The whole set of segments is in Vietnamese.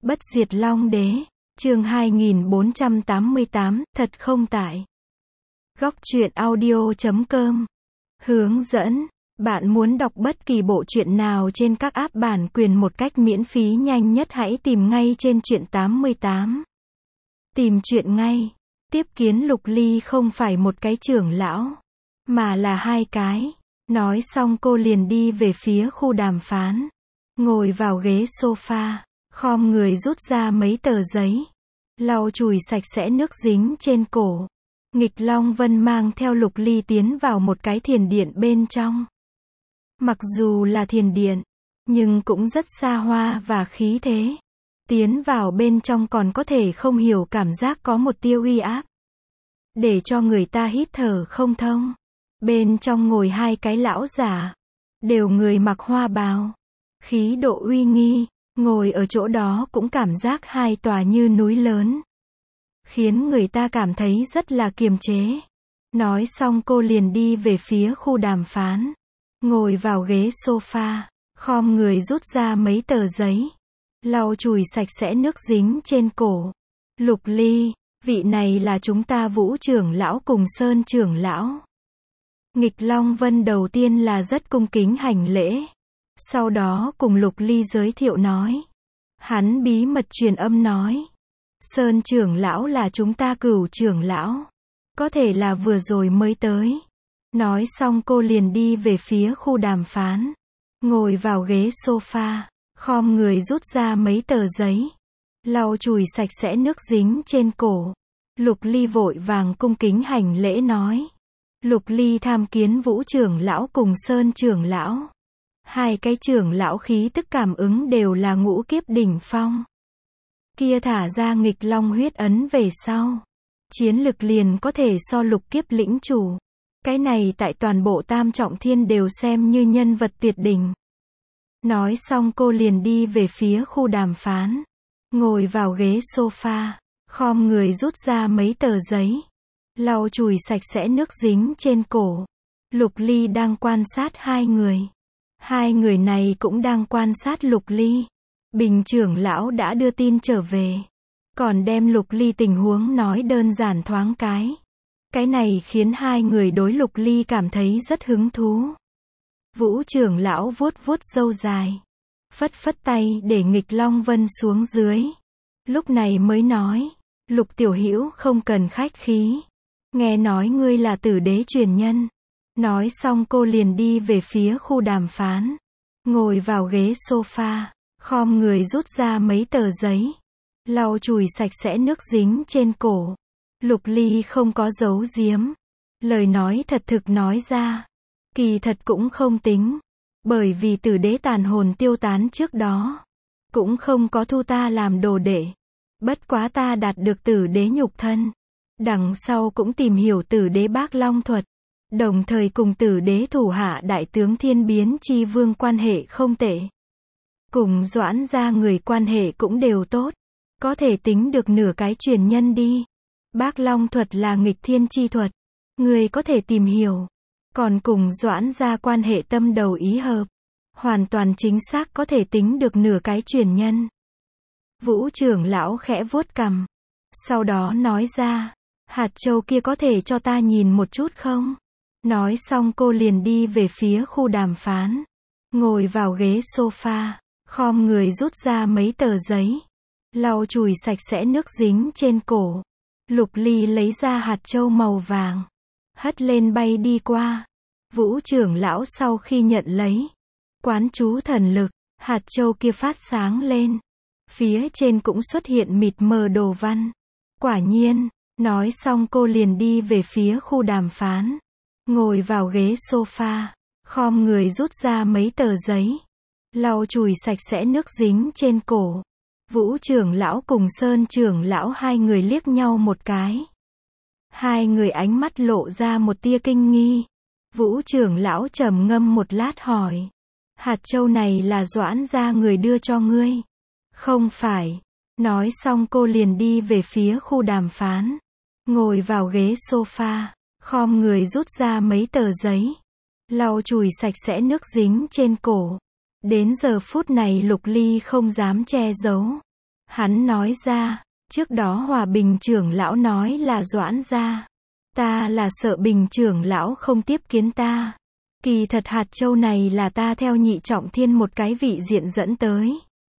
Bất diệt Long Đế, chương 2488, thật không tại. Góc truyện audio.com. Hướng dẫn, bạn muốn đọc bất kỳ bộ truyện nào trên các app bản quyền một cách miễn phí nhanh nhất hãy tìm ngay trên truyện 88. Tìm truyện ngay. Tiếp kiến Lục Ly không phải một cái trưởng lão, mà là hai cái. Nói xong cô liền đi về phía khu đàm phán. Ngồi vào ghế sofa, khom người rút ra mấy tờ giấy, lau chùi sạch sẽ nước dính trên cổ. Nghịch Long Vân mang theo Lục Ly tiến vào một cái thiền điện bên trong. Mặc dù là thiền điện, nhưng cũng rất xa hoa và khí thế. Tiến vào bên trong còn có thể không hiểu cảm giác có một tia uy áp, để cho người ta hít thở không thông. Bên trong ngồi hai cái lão giả, đều người mặc hoa bào, khí độ uy nghi, ngồi ở chỗ đó cũng cảm giác hai tòa như núi lớn, khiến người ta cảm thấy rất là kiềm chế. Nói xong cô liền đi về phía khu đàm phán, ngồi vào ghế sofa, khom người rút ra mấy tờ giấy, lau chùi sạch sẽ nước dính trên cổ. Lục Ly, vị này là chúng ta Vũ trưởng lão cùng Sơn trưởng lão. Nghịch Long Vân đầu tiên là rất cung kính hành lễ, sau đó cùng Lục Ly giới thiệu nói. Hắn bí mật truyền âm nói, Sơn trưởng lão là chúng ta Cửu trưởng lão, có thể là vừa rồi mới tới. Nói xong cô liền đi về phía khu đàm phán, ngồi vào ghế sofa, khom người rút ra mấy tờ giấy, lau chùi sạch sẽ nước dính trên cổ. Lục Ly vội vàng cung kính hành lễ nói. Lục Ly tham kiến Vũ trưởng lão cùng Sơn trưởng lão. Hai cái trưởng lão khí tức cảm ứng đều là ngũ kiếp đỉnh phong. Kia thả ra nghịch long huyết ấn về sau, chiến lực liền có thể so lục kiếp lĩnh chủ. Cái này tại toàn bộ Tam Trọng Thiên đều xem như nhân vật tuyệt đỉnh. Nói xong cô liền đi về phía khu đàm phán, ngồi vào ghế sofa, khom người rút ra mấy tờ giấy, lau chùi sạch sẽ nước dính trên cổ. Lục Ly đang quan sát hai người. Hai người này cũng đang quan sát Lục Ly. Bình trưởng lão đã đưa tin trở về, còn đem Lục Ly tình huống nói đơn giản thoáng cái. Cái này khiến hai người đối Lục Ly cảm thấy rất hứng thú. Vũ trưởng lão vuốt vuốt râu dài, phất phất tay để Nghịch Long Vân xuống dưới. Lúc này mới nói, Lục tiểu hữu không cần khách khí. Nghe nói ngươi là Tử Đế truyền nhân. Nói xong cô liền đi về phía khu đàm phán, ngồi vào ghế sofa, khom người rút ra mấy tờ giấy, lau chùi sạch sẽ nước dính trên cổ. Lục Ly không có giấu giếm, lời nói thật thực nói ra. Kỳ thật cũng không tính, bởi vì Tử Đế tàn hồn tiêu tán trước đó, cũng không có thu ta làm đồ đệ. Bất quá ta đạt được Tử Đế nhục thân, đằng sau cũng tìm hiểu Tử Đế Bác Long thuật, đồng thời cùng Tử Đế thủ hạ đại tướng Thiên Biến Chi Vương quan hệ không tệ. Cùng Doãn gia người quan hệ cũng đều tốt, có thể tính được nửa cái truyền nhân đi. Bác Long thuật là nghịch thiên chi thuật, người có thể tìm hiểu. Còn cùng Doãn gia quan hệ tâm đầu ý hợp, hoàn toàn chính xác có thể tính được nửa cái truyền nhân. Vũ trưởng lão khẽ vuốt cằm, sau đó nói ra, hạt châu kia có thể cho ta nhìn một chút không? Nói xong cô liền đi về phía khu đàm phán, ngồi vào ghế sofa, khom người rút ra mấy tờ giấy, lau chùi sạch sẽ nước dính trên cổ. Lục Ly lấy ra hạt châu màu vàng, hất lên bay đi qua. Vũ trưởng lão sau khi nhận lấy, quán chú thần lực, hạt châu kia phát sáng lên. Phía trên cũng xuất hiện mịt mờ đồ văn. Quả nhiên, nói xong cô liền đi về phía khu đàm phán, ngồi vào ghế sofa, khom người rút ra mấy tờ giấy, lau chùi sạch sẽ nước dính trên cổ. Vũ trưởng lão cùng Sơn trưởng lão hai người liếc nhau một cái. Hai người ánh mắt lộ ra một tia kinh nghi. Vũ trưởng lão trầm ngâm một lát hỏi, hạt châu này là Doãn gia người đưa cho ngươi? Không phải. Nói xong cô liền đi về phía khu đàm phán, ngồi vào ghế sofa, khom người rút ra mấy tờ giấy, lau chùi sạch sẽ nước dính trên cổ. Đến giờ phút này Lục Ly không dám che giấu, Hắn nói ra, trước đó Hòa Bình trưởng lão nói là Doãn gia. Ta là sợ Bình trưởng lão không tiếp kiến ta. Kỳ thật hạt châu này là ta theo Nhị Trọng Thiên một cái vị diện dẫn tới.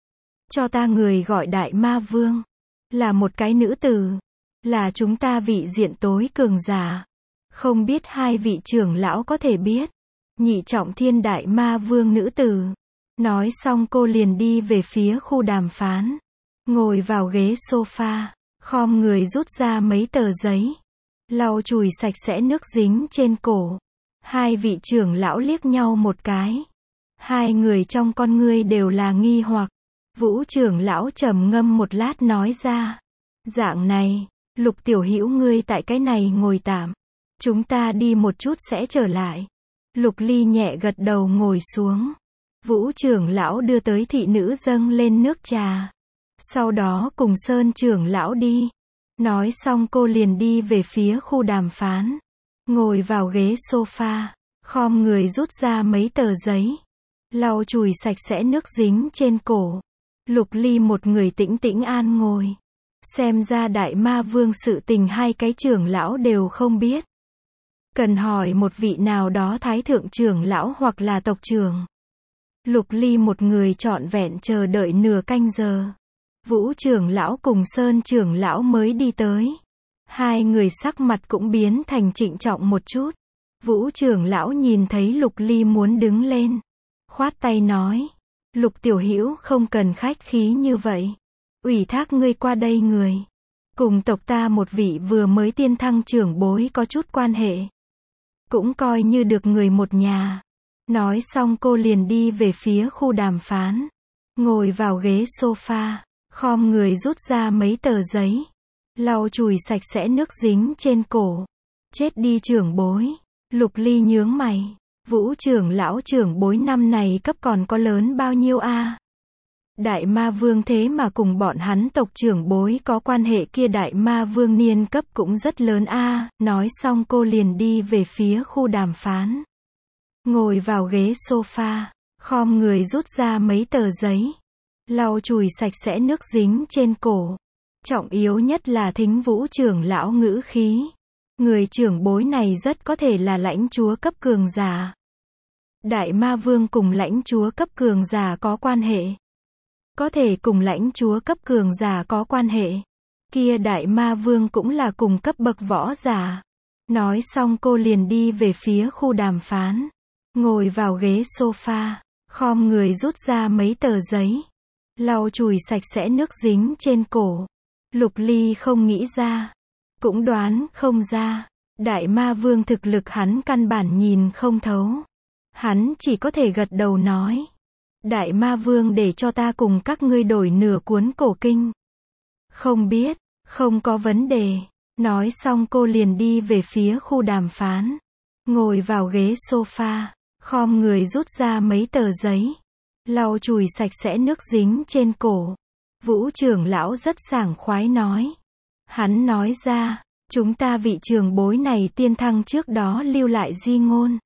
Cho ta người gọi Đại Ma Vương. Là một cái nữ tử. Là chúng ta vị diện tối cường giả. Không biết hai vị trưởng lão có thể biết. Nhị Trọng Thiên Đại Ma Vương nữ tử. Nói xong cô liền đi về phía khu đàm phán. Ngồi vào ghế sofa. Khom người rút ra mấy tờ giấy. Lau chùi sạch sẽ nước dính trên cổ. Hai vị trưởng lão liếc nhau một cái. Hai người trong con ngươi đều là nghi hoặc. Vũ trưởng lão trầm ngâm một lát nói ra. Dạng này, Lục tiểu hữu ngươi tại cái này ngồi tạm. Chúng ta đi một chút sẽ trở lại. Lục Ly nhẹ gật đầu ngồi xuống. Vũ trưởng lão đưa tới thị nữ dâng lên nước trà. Sau đó cùng Sơn trưởng lão đi. Nói xong cô liền đi về phía khu đàm phán. Ngồi vào ghế sofa. Khom người rút ra mấy tờ giấy. Lau chùi sạch sẽ nước dính trên cổ. Lục Ly một người tĩnh tĩnh an ngồi. Xem ra Đại Ma Vương sự tình hai cái trưởng lão đều không biết. Cần hỏi một vị nào đó thái thượng trưởng lão hoặc là tộc trưởng. Lục Ly một người trọn vẹn chờ đợi nửa canh giờ. Vũ trưởng lão cùng Sơn trưởng lão mới đi tới. Hai người sắc mặt cũng biến thành trịnh trọng một chút. Vũ trưởng lão nhìn thấy Lục Ly muốn đứng lên. Khoát tay nói. Lục tiểu hữu không cần khách khí như vậy. Ủy thác ngươi qua đây người. Cùng tộc ta một vị vừa mới tiên thăng trưởng bối có chút quan hệ. Cũng coi như được người một nhà. Nói xong cô liền đi về phía khu đàm phán. Ngồi vào ghế sofa. Khom người rút ra mấy tờ giấy. Lau chùi sạch sẽ nước dính trên cổ. Chết đi trưởng bối. Lục Ly nhướng mày. Vũ trưởng lão trưởng bối năm này cấp còn có lớn bao nhiêu a? Đại Ma Vương thế mà cùng bọn hắn tộc trưởng bối có quan hệ kia Đại Ma Vương niên cấp cũng rất lớn a. Nói xong cô liền đi về phía khu đàm phán. Ngồi vào ghế sofa. Khom người rút ra mấy tờ giấy. Lau chùi sạch sẽ nước dính trên cổ. Trọng yếu nhất là thính Vũ trưởng lão ngữ khí. Người trưởng bối này rất có thể là lãnh chúa cấp cường giả. Đại Ma Vương cùng lãnh chúa cấp cường giả có quan hệ. Có thể cùng lãnh chúa cấp cường giả có quan hệ. Kia Đại Ma Vương cũng là cùng cấp bậc võ giả. Nói xong cô liền đi về phía khu đàm phán. Ngồi vào ghế sofa. Khom người rút ra mấy tờ giấy. Lau chùi sạch sẽ nước dính trên cổ. Lục Ly không nghĩ ra. Cũng đoán không ra. Đại Ma Vương thực lực hắn căn bản nhìn không thấu. Hắn chỉ có thể gật đầu nói. Đại Ma Vương để cho ta cùng các ngươi đổi nửa cuốn cổ kinh. Không biết, không có vấn đề. Nói xong cô liền đi về phía khu đàm phán. Ngồi vào ghế sofa. Khom người rút ra mấy tờ giấy. Lau chùi sạch sẽ nước dính trên cổ. Vũ trưởng lão rất sảng khoái nói. Hắn nói ra, chúng ta vị trưởng bối này tiên thăng trước đó lưu lại di ngôn.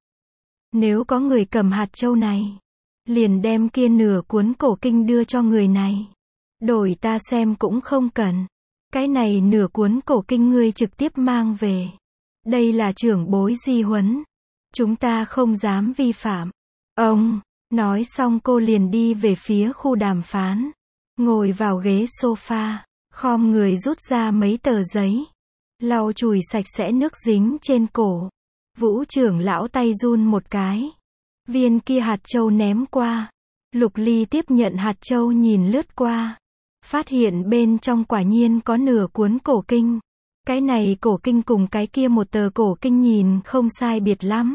Nếu có người cầm hạt châu này, liền đem kia nửa cuốn cổ kinh đưa cho người này. Đổi ta xem cũng không cần. Cái này nửa cuốn cổ kinh ngươi trực tiếp mang về. Đây là trưởng bối di huấn. Chúng ta không dám vi phạm. Ông, nói xong cô liền đi về phía khu đàm phán. Ngồi vào ghế sofa. Khom người rút ra mấy tờ giấy. Lau chùi sạch sẽ nước dính trên cổ. Vũ trưởng lão tay run một cái. Viên kia hạt châu ném qua. Lục Ly tiếp nhận hạt châu nhìn lướt qua. Phát hiện bên trong quả nhiên có nửa cuốn cổ kinh. Cái này cổ kinh cùng cái kia một tờ cổ kinh nhìn không sai biệt lắm.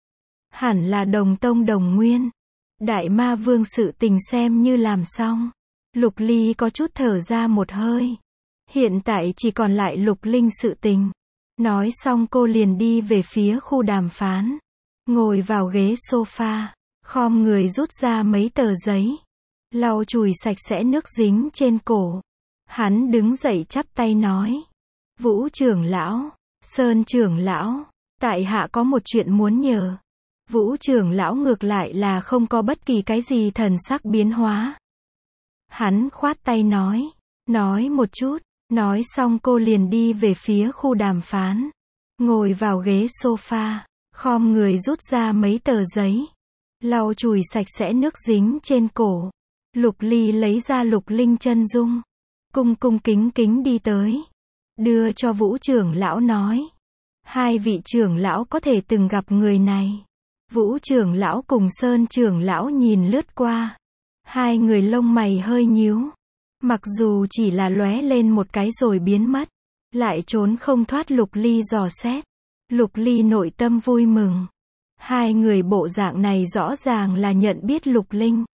Hẳn là đồng tông đồng nguyên. Đại Ma Vương sự tình xem như làm xong. Lục Ly có chút thở ra một hơi. Hiện tại chỉ còn lại Lục Linh sự tình. Nói xong cô liền đi về phía khu đàm phán. Ngồi vào ghế sofa. Khom người rút ra mấy tờ giấy. Lau chùi sạch sẽ nước dính trên cổ. Hắn đứng dậy chắp tay nói. Vũ trưởng lão, Sơn trưởng lão, tại hạ có một chuyện muốn nhờ. Vũ trưởng lão ngược lại là không có bất kỳ cái gì thần sắc biến hóa. Hắn khoát tay nói. Nói một chút. Nói xong cô liền đi về phía khu đàm phán. Ngồi vào ghế sofa, khom người rút ra mấy tờ giấy. Lau chùi sạch sẽ nước dính trên cổ. Lục Ly lấy ra Lục Linh chân dung. Cung cung kính kính đi tới. Đưa cho Vũ trưởng lão nói. Hai vị trưởng lão có thể từng gặp người này. Vũ trưởng lão cùng Sơn trưởng lão nhìn lướt qua. Hai người lông mày hơi nhíu. Mặc dù chỉ là lóe lên một cái rồi biến mất. Lại trốn không thoát Lục Ly dò xét. Lục Ly nội tâm vui mừng. Hai người bộ dạng này rõ ràng là nhận biết Lục Linh.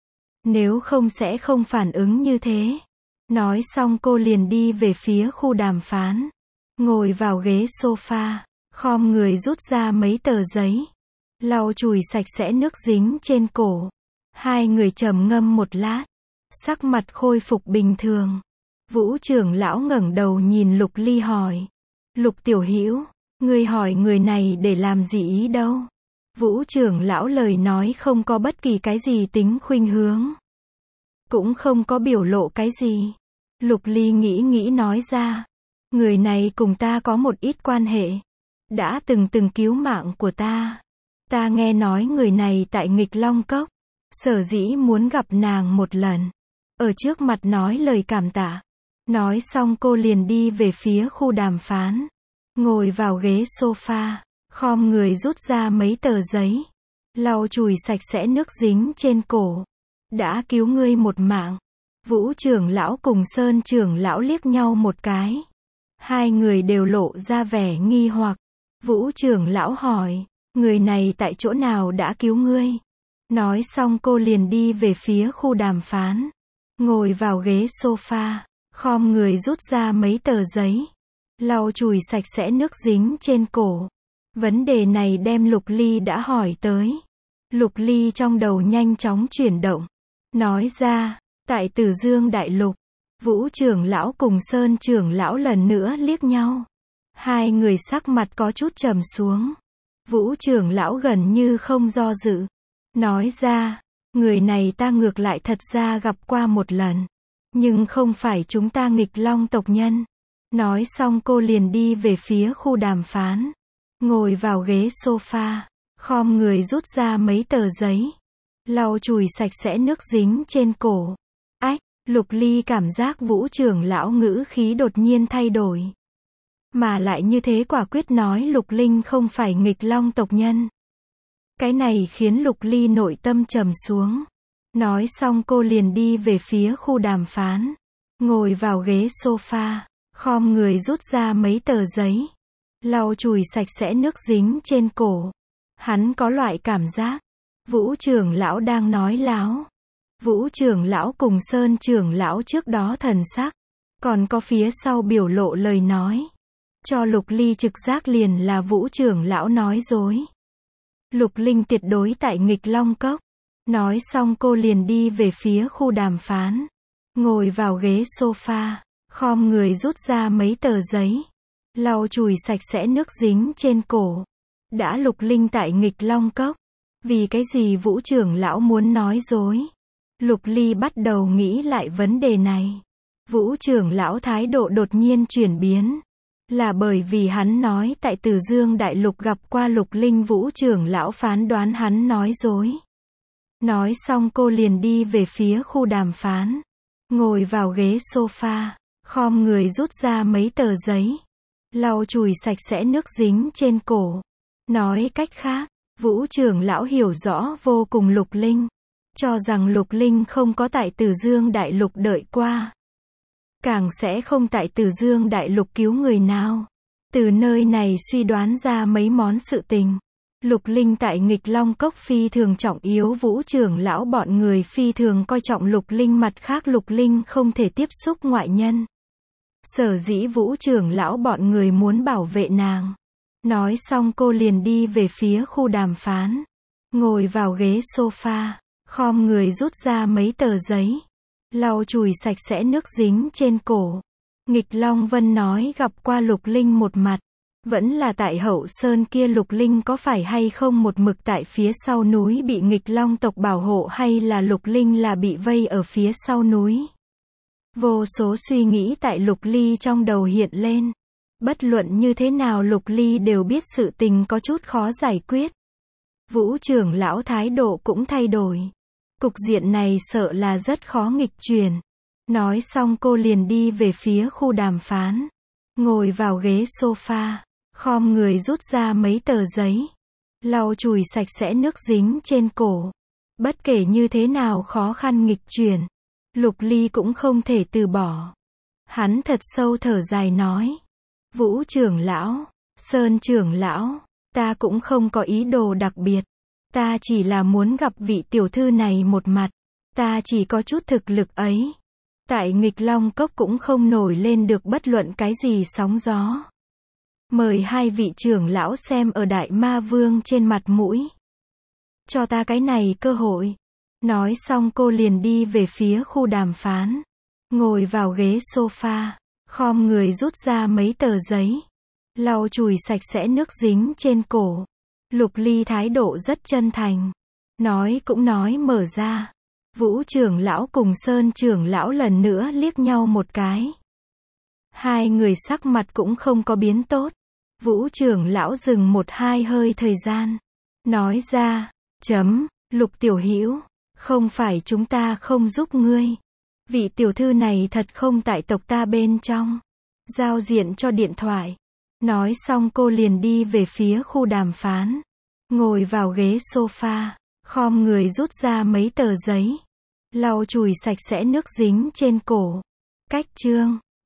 Nếu không sẽ không phản ứng như thế. Nói xong cô liền đi về phía khu đàm phán. Ngồi vào ghế sofa, khom người rút ra mấy tờ giấy. Lau chùi sạch sẽ nước dính trên cổ. Hai người trầm ngâm một lát. Sắc mặt khôi phục bình thường. Vũ trưởng lão ngẩng đầu nhìn Lục Ly hỏi. Lục tiểu hữu, ngươi hỏi người này để làm gì ý đâu? Vũ trưởng lão lời nói không có bất kỳ cái gì tính khuynh hướng. Cũng không có biểu lộ cái gì. Lục Ly nghĩ nói ra. Người này cùng ta có một ít quan hệ. Đã từng cứu mạng của ta. Ta nghe nói người này tại Nghịch Long Cốc. Sở dĩ muốn gặp nàng một lần. Ở trước mặt nói lời cảm tạ. Nói xong cô liền đi về phía khu đàm phán. Ngồi vào ghế sofa. Khom người rút ra mấy tờ giấy. Lau chùi sạch sẽ nước dính trên cổ. Đã cứu ngươi một mạng. Vũ trưởng lão cùng Sơn trưởng lão liếc nhau một cái. Hai người đều lộ ra vẻ nghi hoặc. Vũ trưởng lão hỏi. Người này tại chỗ nào đã cứu ngươi? Nói xong cô liền đi về phía khu đàm phán. Ngồi vào ghế sofa. Khom người rút ra mấy tờ giấy. Lau chùi sạch sẽ nước dính trên cổ. Vấn đề này đem Lục Ly đã hỏi tới. Lục Ly trong đầu nhanh chóng chuyển động. Nói ra, tại Tử Dương Đại Lục, Vũ trưởng lão cùng Sơn trưởng lão lần nữa liếc nhau. Hai người sắc mặt có chút trầm xuống. Vũ trưởng lão gần như không do dự. Nói ra, người này ta ngược lại thật ra gặp qua một lần. Nhưng không phải chúng ta Nghịch Long tộc nhân. Nói xong cô liền đi về phía khu đàm phán. Ngồi vào ghế sofa. Khom người rút ra mấy tờ giấy. Lau chùi sạch sẽ nước dính trên cổ. Ách, Lục Ly cảm giác Vũ trưởng lão ngữ khí đột nhiên thay đổi. Mà lại như thế quả quyết nói Lục Linh không phải Nghịch Long tộc nhân. Cái này khiến Lục Ly nội tâm trầm xuống. Nói xong cô liền đi về phía khu đàm phán. Ngồi vào ghế sofa. Khom người rút ra mấy tờ giấy. Lau chùi sạch sẽ nước dính trên cổ. Hắn có loại cảm giác. Vũ trưởng lão đang nói láo. Vũ trưởng lão cùng Sơn trưởng lão trước đó thần sắc. Còn có phía sau biểu lộ lời nói. Cho Lục Ly trực giác liền là Vũ trưởng lão nói dối. Lục Linh tuyệt đối tại Nghịch Long Cốc. Nói xong cô liền đi về phía khu đàm phán. Ngồi vào ghế sofa. Khom người rút ra mấy tờ giấy. Lau chùi sạch sẽ nước dính trên cổ. Đã Lục Linh tại Nghịch Long Cốc. Vì cái gì Vũ trưởng lão muốn nói dối? Lục Ly bắt đầu nghĩ lại vấn đề này. Vũ trưởng lão thái độ đột nhiên chuyển biến. Là bởi vì hắn nói tại Tử Dương Đại Lục gặp qua Lục Linh. Vũ trưởng lão phán đoán hắn nói dối. Nói xong cô liền đi về phía khu đàm phán. Ngồi vào ghế sofa. Khom người rút ra mấy tờ giấy. Lau chùi sạch sẽ nước dính trên cổ. Nói cách khác, Vũ trưởng lão hiểu rõ vô cùng Lục Linh. Cho rằng Lục Linh không có tại Tử Dương Đại Lục đợi qua. Càng sẽ không tại Tử Dương Đại Lục cứu người nào. Từ nơi này suy đoán ra mấy món sự tình. Lục Linh tại Nghịch Long Cốc phi thường trọng yếu. Vũ trưởng lão bọn người phi thường coi trọng Lục Linh. Mặt khác Lục Linh không thể tiếp xúc ngoại nhân. Sở dĩ Vũ trưởng lão bọn người muốn bảo vệ nàng. Nói xong cô liền đi về phía khu đàm phán. Ngồi vào ghế sofa. Khom người rút ra mấy tờ giấy. Lau chùi sạch sẽ nước dính trên cổ. Nghịch Long Vân nói gặp qua Lục Linh một mặt. Vẫn là tại Hậu Sơn kia. Lục Linh có phải hay không một mực tại phía sau núi bị Nghịch Long tộc bảo hộ, hay là Lục Linh là bị vây ở phía sau núi? Vô số suy nghĩ tại Lục Ly trong đầu hiện lên. Bất luận như thế nào Lục Ly đều biết sự tình có chút khó giải quyết. Vũ trưởng lão thái độ cũng thay đổi. Cục diện này sợ là rất khó nghịch chuyển. Nói xong cô liền đi về phía khu đàm phán. Ngồi vào ghế sofa, khom người rút ra mấy tờ giấy. Lau chùi sạch sẽ nước dính trên cổ. Bất kể như thế nào khó khăn nghịch chuyển, Lục Ly cũng không thể từ bỏ. Hắn thật sâu thở dài nói. Vũ trưởng lão, Sơn trưởng lão, ta cũng không có ý đồ đặc biệt. Ta chỉ là muốn gặp vị tiểu thư này một mặt. Ta chỉ có chút thực lực ấy. Tại Nghịch Long Cốc cũng không nổi lên được bất luận cái gì sóng gió. Mời hai vị trưởng lão xem ở Đại Ma Vương trên mặt mũi. Cho ta cái này cơ hội. Nói xong cô liền đi về phía khu đàm phán. Ngồi vào ghế sofa, khom người rút ra mấy tờ giấy. Lau chùi sạch sẽ nước dính trên cổ. Lục Ly thái độ rất chân thành. Nói cũng nói mở ra. Vũ trưởng lão cùng Sơn trưởng lão lần nữa liếc nhau một cái. Hai người sắc mặt cũng không có biến tốt. Vũ trưởng lão dừng một hai hơi thời gian. Nói ra, Lục tiểu hữu, không phải chúng ta không giúp ngươi. Vị tiểu thư này thật không tại tộc ta bên trong. Giao diện cho điện thoại. Nói xong cô liền đi về phía khu đàm phán. Ngồi vào ghế sofa, khom người rút ra mấy tờ giấy. Lau chùi sạch sẽ nước dính trên cổ. Cách chương